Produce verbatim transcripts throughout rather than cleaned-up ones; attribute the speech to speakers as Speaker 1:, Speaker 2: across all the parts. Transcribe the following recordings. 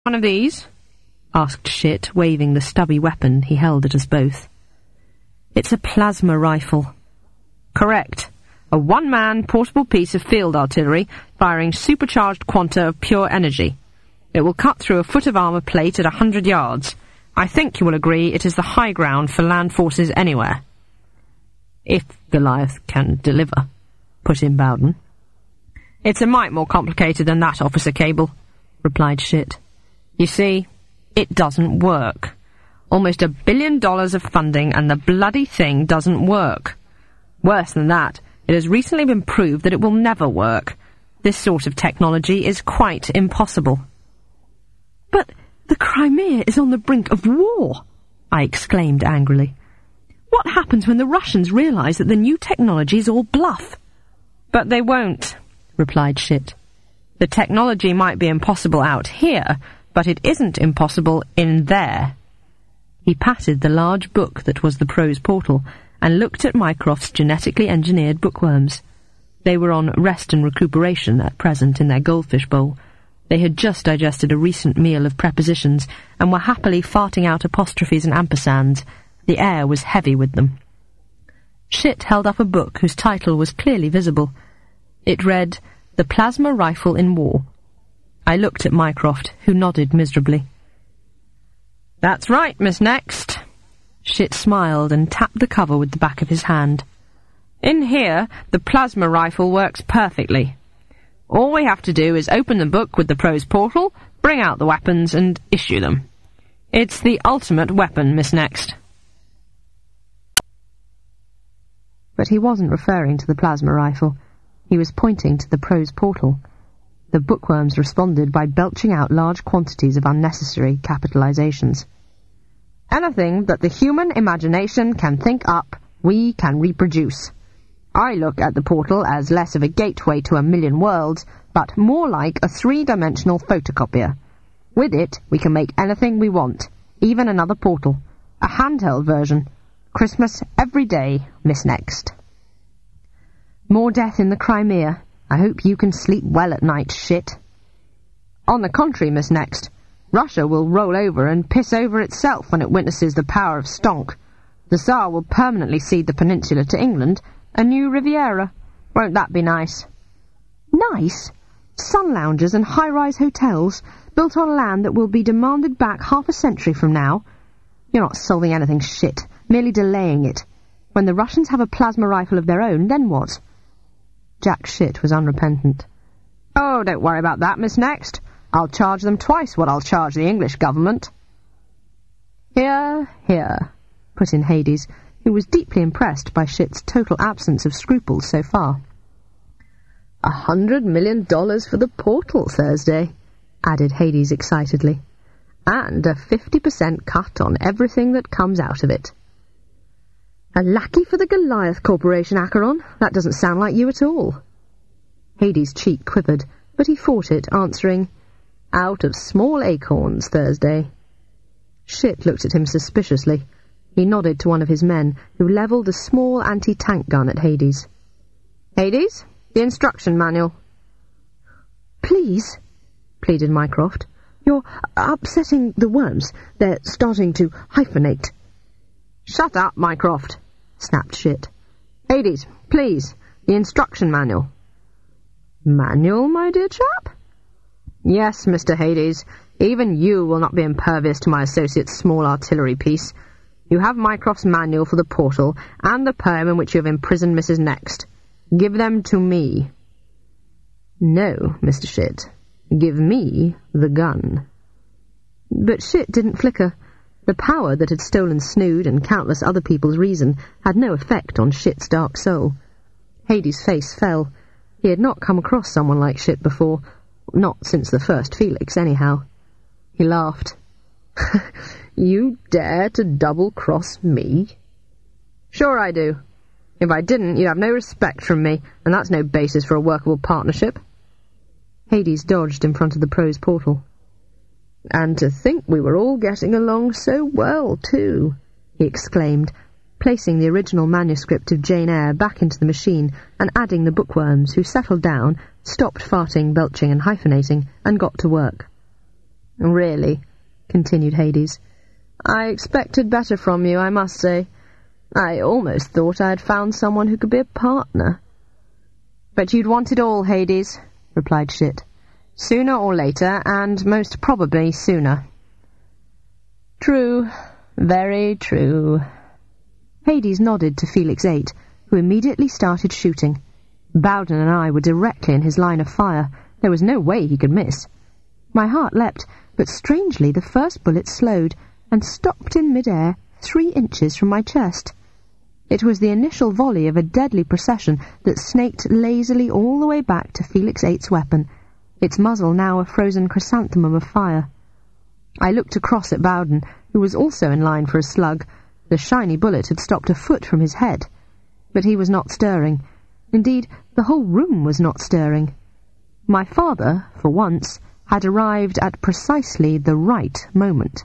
Speaker 1: One of these? Asked Shit, waving the stubby weapon he held at us both. It's a plasma rifle. Correct. A one-man portable piece of field artillery firing supercharged quanta of pure energy. It will cut through a foot of armour plate at a hundred yards. I think you will agree it is the high ground for land forces anywhere. If Goliath can deliver, put in Bowden. It's a mite more complicated than that, Officer Cable, replied Shit. You see, it doesn't work. Almost a billion dollars of funding and the bloody thing doesn't work. Worse than that, it has recently been proved that it will never work. This sort of technology is quite impossible. But the Crimea is on the brink of war, I exclaimed angrily. What happens when the Russians realise that the new technology is all bluff? But they won't, replied Shit. The technology might be impossible out here, but it isn't impossible in there. He patted the large book that was the prose portal and looked at Mycroft's genetically engineered bookworms. They were on rest and recuperation at present in their goldfish bowl. They had just digested a recent meal of prepositions and were happily farting out apostrophes and ampersands. The air was heavy with them. Shit held up a book whose title was clearly visible. It read, The Plasma Rifle in War. I looked at Mycroft, who nodded miserably. That's right, Miss Next. Shit smiled and tapped the cover with the back of his hand. In here, the plasma rifle works perfectly. All we have to do is open the book with the prose portal, bring out the weapons, and issue them. It's the ultimate weapon, Miss Next. But he wasn't referring to the plasma rifle. He was pointing to the prose portal. The bookworms responded by belching out large quantities of unnecessary capitalizations. Anything that the human imagination can think up, we can reproduce. I look at the portal as less of a gateway to a million worlds, but more like a three-dimensional photocopier. With it, we can make anything we want, even another portal. A handheld version. Christmas every day, Miss Next. More death in the Crimea. I hope you can sleep well at night, Shit. On the contrary, Miss Next, Russia will roll over and piss over itself when it witnesses the power of Stonk. The Tsar will permanently cede the peninsula to England, a new Riviera. Won't that be nice? Nice? Sun lounges and high-rise hotels built on land that will be demanded back half a century from now? You're not solving anything, Shit, merely delaying it. When the Russians have a plasma rifle of their own, then what? Jack Shit was unrepentant. Oh, don't worry about that, Miss Next. I'll charge them twice what I'll charge the English government. Here, here, put in Hades, who was deeply impressed by Shit's total absence of scruples so far. A hundred million dollars for the portal Thursday, added Hades excitedly, and a fifty percent cut on everything that comes out of it. A lackey for the Goliath Corporation, Acheron? That doesn't sound like you at all. Hades' cheek quivered, but he fought it, answering, Out of small acorns, Thursday. Shit looked at him suspiciously. He nodded to one of his men, who levelled a small anti-tank gun at Hades. Hades, the instruction manual. Please, pleaded Mycroft. You're upsetting the worms. They're starting to hyphenate. Shut up, Mycroft, snapped Shit. Hades, please, the instruction manual. Manual, my dear chap? Yes, Mister Hades, even you will not be impervious to my associate's small artillery piece. You have Mycroft's manual for the portal, and the poem in which you have imprisoned Missus Next. Give them to me. No, Mister Shit. Give me the gun. But Shit didn't flicker. The power that had stolen Snood and countless other people's reason had no effect on Shit's dark soul. Hades' face fell. He had not come across someone like Shit before, not since the first Felix, anyhow. He laughed. You dare to double-cross me? Sure I do. If I didn't, you'd have no respect from me, and that's no basis for a workable partnership. Hades dodged in front of the prose portal. And to think we were all getting along so well, too, he exclaimed, placing the original manuscript of Jane Eyre back into the machine and adding the bookworms, who settled down, stopped farting, belching and hyphenating, and got to work. "Really," continued Hades, "I expected better from you, I must say. I almost thought I had found someone who could be a partner." "But you'd want it all, Hades," replied Shit. "Sooner or later, and most probably sooner." "True, very true." Hades nodded to Felix Eight, who immediately started shooting. Bowden and I were directly in his line of fire. There was no way he could miss. My heart leapt, but strangely the first bullet slowed and stopped in mid-air three inches from my chest. It was the initial volley of a deadly procession that snaked lazily all the way back to Felix Eight's weapon, its muzzle now a frozen chrysanthemum of fire. I looked across at Bowden, who was also in line for a slug. The shiny bullet had stopped a foot from his head, but he was not stirring. Indeed, the whole room was not stirring. My father, for once, had arrived at precisely the right moment.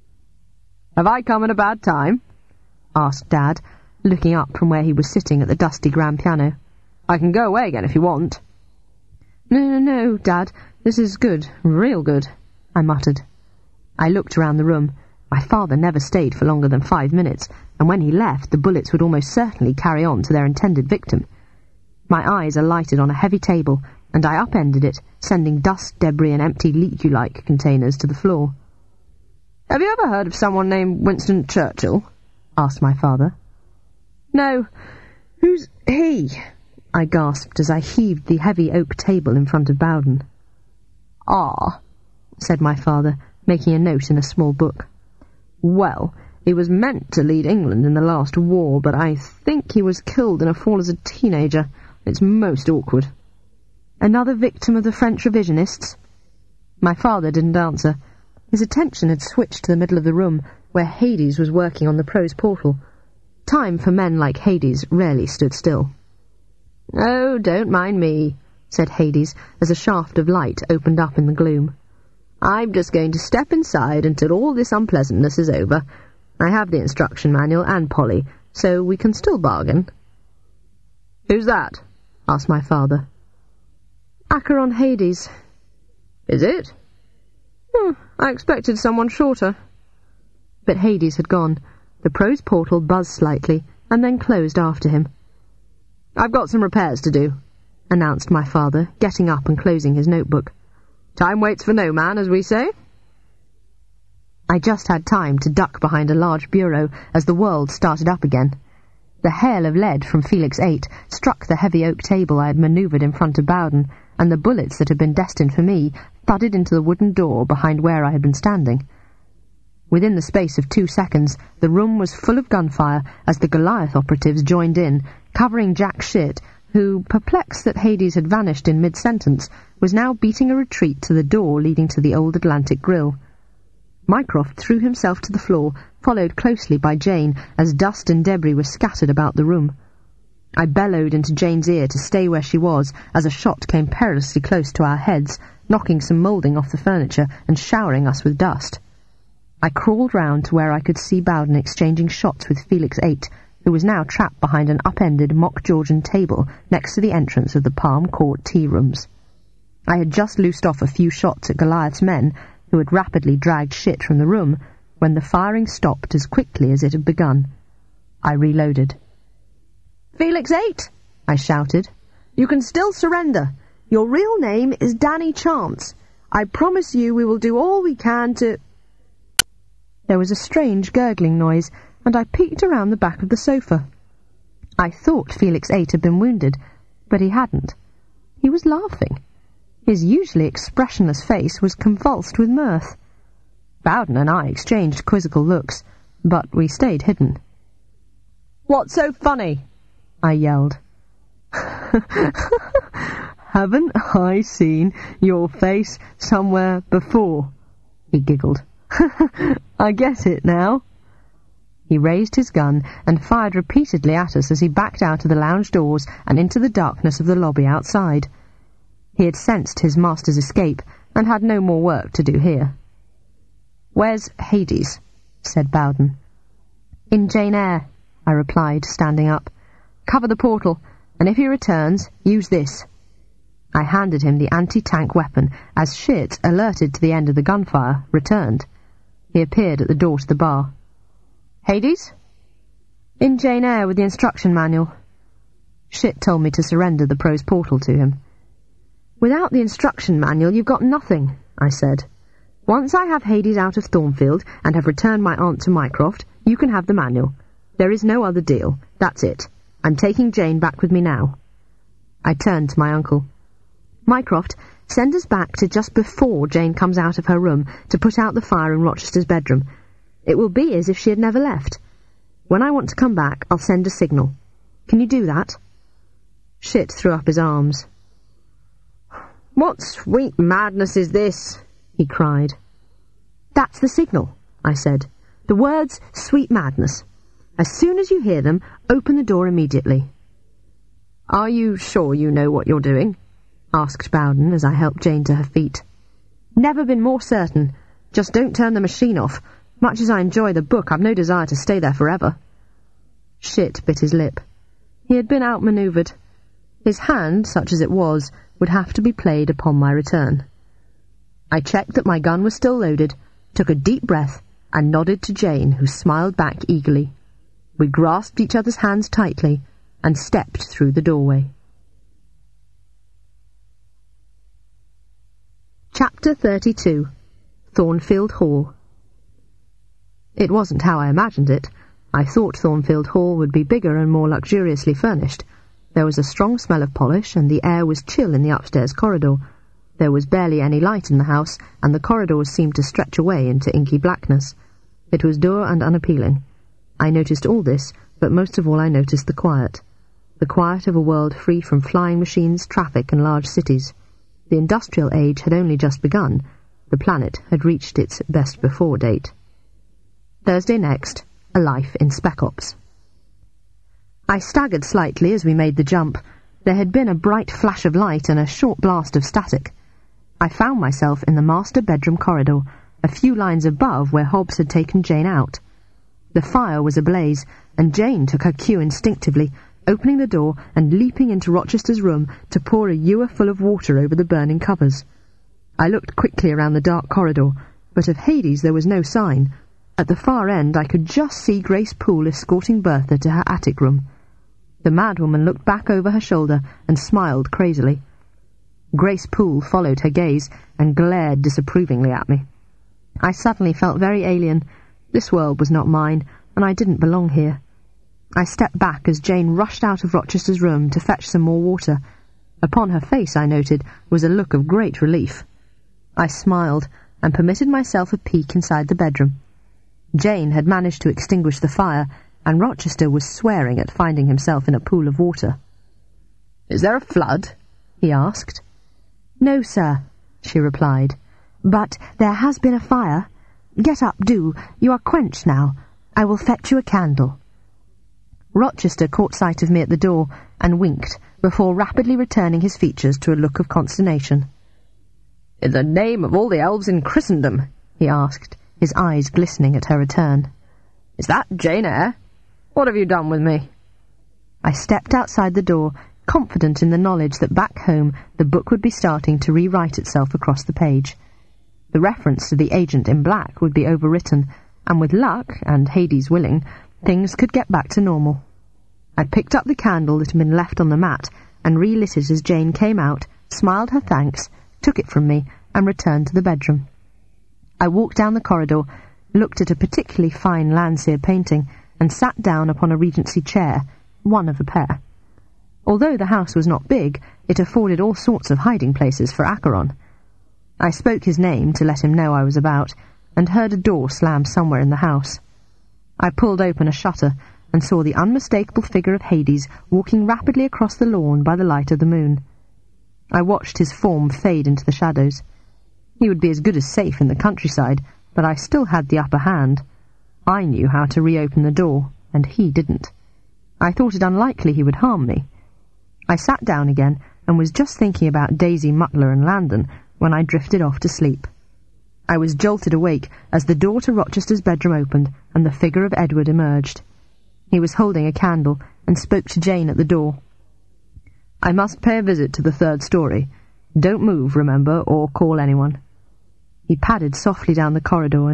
Speaker 1: "Have I come at a bad time?" asked Dad, looking up from where he was sitting at the dusty grand piano. "I can go away again if you want." No, no, no, Dad, this is good, real good," I muttered. I looked around the room. My father never stayed for longer than five minutes, and when he left, the bullets would almost certainly carry on to their intended victim. My eyes alighted on a heavy table, and I upended it, sending dust, debris, and empty leaky-like containers to the floor. "Have you ever heard of someone named Winston Churchill?" asked my father. "No. Who's he?" I gasped as I heaved the heavy oak table in front of Bowden. "Ah," said my father, making a note in a small book. "Well, he was meant to lead England in the last war, but I think he was killed in a fall as a teenager. It's most awkward." "Another victim of the French revisionists?" My father didn't answer. His attention had switched to the middle of the room, where Hades was working on the prose portal. Time for men like Hades rarely stood still. "Oh, don't mind me," said Hades, as a shaft of light opened up in the gloom. "I'm just going to step inside until all this unpleasantness is over. I have the instruction manual and Polly, so we can still bargain." "Who's that?" asked my father. "Acheron Hades." "Is it?" Hmm, "I expected someone shorter." But Hades had gone. The prose portal buzzed slightly, and then closed after him. "I've got some repairs to do," announced my father, getting up and closing his notebook. "Time waits for no man, as we say." I just had time to duck behind a large bureau as the world started up again. The hail of lead from Felix Eight struck the heavy oak table I had manoeuvred in front of Bowden, and the bullets that had been destined for me thudded into the wooden door behind where I had been standing. Within the space of two seconds, the room was full of gunfire as the Goliath operatives joined in, covering Jack Shit, who, perplexed that Hades had vanished in mid-sentence, was now beating a retreat to the door leading to the old Atlantic Grill. Mycroft threw himself to the floor, followed closely by Jane, as dust and debris were scattered about the room. I bellowed into Jane's ear to stay where she was as a shot came perilously close to our heads, knocking some moulding off the furniture and showering us with dust. I crawled round to where I could see Bowden exchanging shots with Felix Eight, who was now trapped behind an upended mock Georgian table next to the entrance of the Palm Court tea rooms. I had just loosed off a few shots at Goliath's men, who had rapidly dragged Shit from the room, when the firing stopped as quickly as it had begun. I reloaded. "Felix Eight!" I shouted. "You can still surrender. Your real name is Danny Chance. I promise you we will do all we can to—" There was a strange gurgling noise, and I peeked around the back of the sofa. I thought Felix Eight had been wounded, but he hadn't. He was laughing. His usually expressionless face was convulsed with mirth. Bowden and I exchanged quizzical looks, but we stayed hidden. "What's so funny?" I yelled. "Haven't I seen your face somewhere before?" he giggled. "I get it now." He raised his gun and fired repeatedly at us as he backed out of the lounge doors and into the darkness of the lobby outside. He had sensed his master's escape and had no more work to do here. "Where's Hades?" said Bowden. "In Jane Eyre," I replied, standing up. "Cover the portal, and if he returns, use this." I handed him the anti-tank weapon as Shit, alerted to the end of the gunfire, returned. He appeared at the door to the bar. "Hades?" "In Jane Eyre with the instruction manual." Shit told me to surrender the prose portal to him. "Without the instruction manual you've got nothing," I said. "Once I have Hades out of Thornfield and have returned my aunt to Mycroft, you can have the manual. There is no other deal. That's it. I'm taking Jane back with me now." I turned to my uncle. "Mycroft, send us back to just before Jane comes out of her room to put out the fire in Rochester's bedroom. It will be as if she had never left. When I want to come back, I'll send a signal. Can you do that?" Shit threw up his arms. "What sweet madness is this?" he cried. "That's the signal," I said. "The words, sweet madness. As soon as you hear them, open the door immediately." "Are you sure you know what you're doing?" asked Bowden as I helped Jane to her feet. "Never been more certain. Just don't turn the machine off. Much as I enjoy the book, I've no desire to stay there forever." Shit bit his lip. He had been outmanoeuvred. His hand, such as it was, would have to be played upon my return. I checked that my gun was still loaded, took a deep breath, and nodded to Jane, who smiled back eagerly. We grasped each other's hands tightly and stepped through the doorway. Chapter thirty-two. Thornfield Hall. It wasn't how I imagined it. I thought Thornfield Hall would be bigger and more luxuriously furnished. There was a strong smell of polish, and the air was chill in the upstairs corridor. There was barely any light in the house, and the corridors seemed to stretch away into inky blackness. It was dour and unappealing. I noticed all this, but most of all I noticed the quiet. The quiet of a world free from flying machines, traffic, and large cities. The industrial age had only just begun. The planet had reached its best-before date. Thursday next, a life in Spec Ops. I staggered slightly as we made the jump. There had been a bright flash of light and a short blast of static. I found myself in the master bedroom corridor, a few lines above where Hobbs had taken Jane out. The fire was ablaze, and Jane took her cue instinctively, opening the door and leaping into Rochester's room to pour a ewer full of water over the burning covers. I looked quickly around the dark corridor, but of Hades there was no sign. At the far end I could just see Grace Poole escorting Bertha to her attic room. The madwoman looked back over her shoulder and smiled crazily. Grace Poole followed her gaze and glared disapprovingly at me. I suddenly felt very alien. This world was not mine, and I didn't belong here. I stepped back as Jane rushed out of Rochester's room to fetch some more water. Upon her face, I noted, was a look of great relief. I smiled and permitted myself a peek inside the bedroom. Jane had managed to extinguish the fire, and Rochester was swearing at finding himself in a pool of water. "Is there a flood?" he asked. "No, sir," she replied. "But there has been a fire. Get up, do. You are quenched now. I will fetch you a candle." Rochester caught sight of me at the door and winked, before rapidly returning his features to a look of consternation. "In the name of all the elves in Christendom," he asked, his eyes glistening at her return. "Is that Jane Eyre? What have you done with me?" I stepped outside the door, confident in the knowledge that back home the book would be starting to rewrite itself across the page. The reference to the agent in black would be overwritten, and with luck, and Hades willing, things could get back to normal. I picked up the candle that had been left on the mat and relit it as Jane came out, smiled her thanks, took it from me, and returned to the bedroom. I walked down the corridor, looked at a particularly fine Landseer painting, and sat down upon a Regency chair, one of a pair. Although the house was not big, it afforded all sorts of hiding places for Acheron. I spoke his name to let him know I was about, and heard a door slam somewhere in the house. I pulled open a shutter and saw the unmistakable figure of Hades walking rapidly across the lawn by the light of the moon. I watched his form fade into the shadows. He would be as good as safe in the countryside, but I still had the upper hand. I knew how to reopen the door, and he didn't. I thought it unlikely he would harm me. I sat down again and was just thinking about Daisy, Mutler and Landon when I drifted off to sleep. I was jolted awake as the door to Rochester's bedroom opened and the figure of Edward emerged. He was holding a candle and spoke to Jane at the door. "I must pay a visit to the third story. Don't move, remember, or call anyone. He padded softly down the corridor